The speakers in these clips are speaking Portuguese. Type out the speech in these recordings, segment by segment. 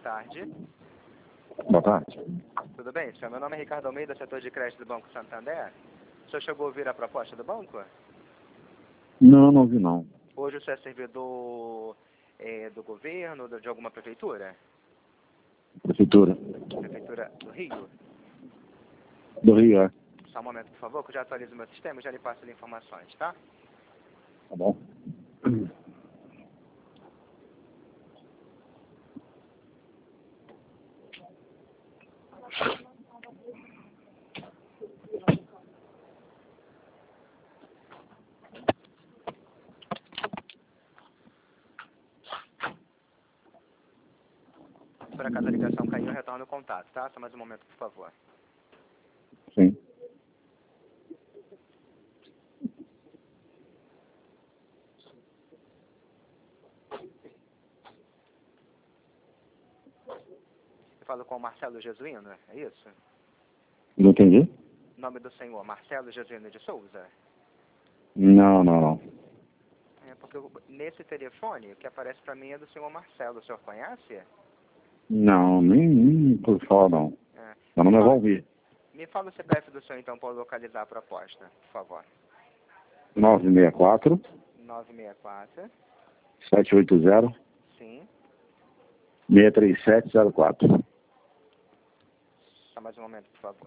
tarde. Boa tarde. Tudo bem, senhor? Meu nome é Ricardo Almeida, setor de crédito do Banco Santander. O senhor chegou a ouvir a proposta do banco? Não, não vi não. Hoje o senhor é servidor do governo, de alguma prefeitura? Prefeitura. Prefeitura do Rio? Do Rio, é. Só um momento, por favor, que eu já atualizo o meu sistema e já lhe passo as informações, tá? Tá bom. Por acaso a ligação caiu, eu retorno o contato, tá? Só mais um momento, por favor. Sim. Eu falo com o Marcelo Jesuíno, é isso? Não entendi? Nome do senhor, Marcelo Jesuíno de Souza? Não, não, não. É porque nesse telefone, o que aparece pra mim é do senhor Marcelo. O senhor conhece? Não, nem por falar não. É. Eu não me envolvi. Me fala o CPF do senhor, então, para localizar a proposta, por favor. 964 964, 780 sim. 63704. Só mais um momento, por favor.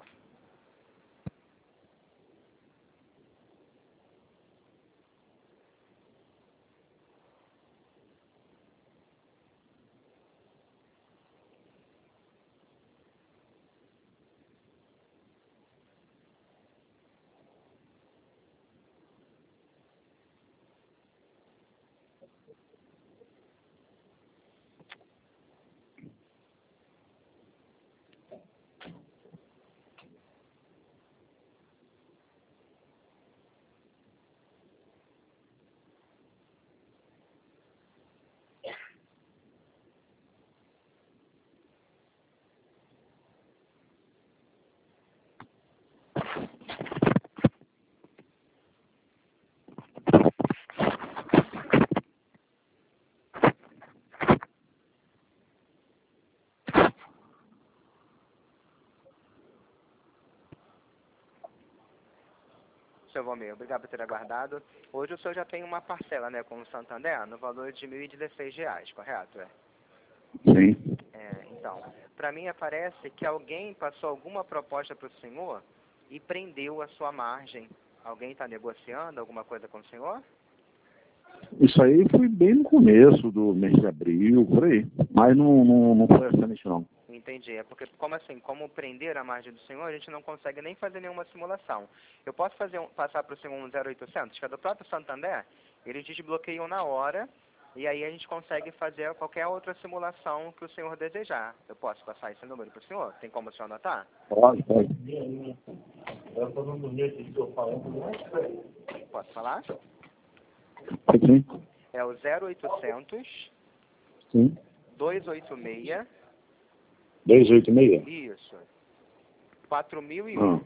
Seu Valmir, obrigado por ter aguardado. Hoje o senhor já tem uma parcela, né, com o Santander, no valor de R$ 1.016, correto? Sim. Então, para mim aparece que alguém passou alguma proposta para o senhor e prendeu a sua margem. Alguém está negociando alguma coisa com o senhor? Isso aí foi bem no começo do mês de abril, por aí. Mas não foi recente não. Entendi. É porque, como prender a margem do senhor, a gente não consegue nem fazer nenhuma simulação. Eu posso passar para o senhor um 0800, que é do próprio Santander, eles desbloqueiam na hora, e aí a gente consegue fazer qualquer outra simulação que o senhor desejar. Eu posso passar esse número para o senhor? Tem como o senhor anotar? Pode, pode. Posso falar? Pode sim. É o 0800 Sim. 286, 286? isso, 4001.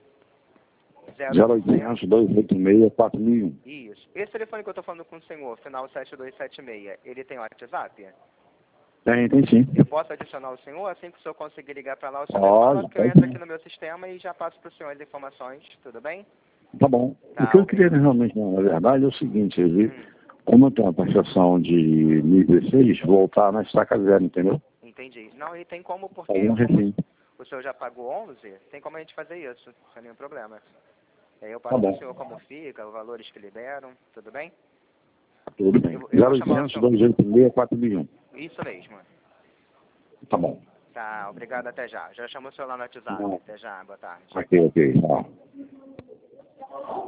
0800 286 4001. Isso. Esse telefone que eu estou falando com o senhor, final 7276, ele tem WhatsApp? Tem sim. Eu posso adicionar o senhor? Assim que o senhor conseguir ligar para lá, o senhor me Pode, fala que eu pode entro sim. aqui no meu sistema e já passo para o senhor as informações, tudo bem? Tá bom. Tá, O que eu obrigado. queria realmente, na verdade, é o seguinte, como eu tenho uma prestação de 2016, voltar na estaca zero, entendeu? Entendi. Não, e tem como, porque Algum como refém. o senhor já pagou 11, tem como a gente fazer isso, sem nenhum problema. Aí eu Tá passo para bom. o senhor como fica, os valores que liberam, tudo bem? Tudo bem. Eu vou chamar o 0800 senhor. 286 4001. Isso mesmo. Tá bom. Tá, obrigado, até já. Já chamou o senhor lá no WhatsApp. Não. Até já, boa tarde. Ok. Ó.